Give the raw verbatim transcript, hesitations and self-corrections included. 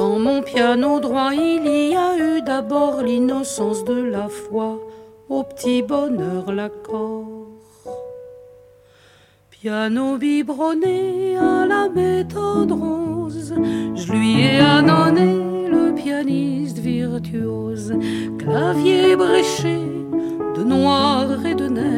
Dans mon piano droit, il y a eu d'abord l'innocence de la foi, au petit bonheur l'accord. Piano biberonné à la méthode rose, je lui ai annonné le pianiste virtuose. Clavier bréché de noir et de neige,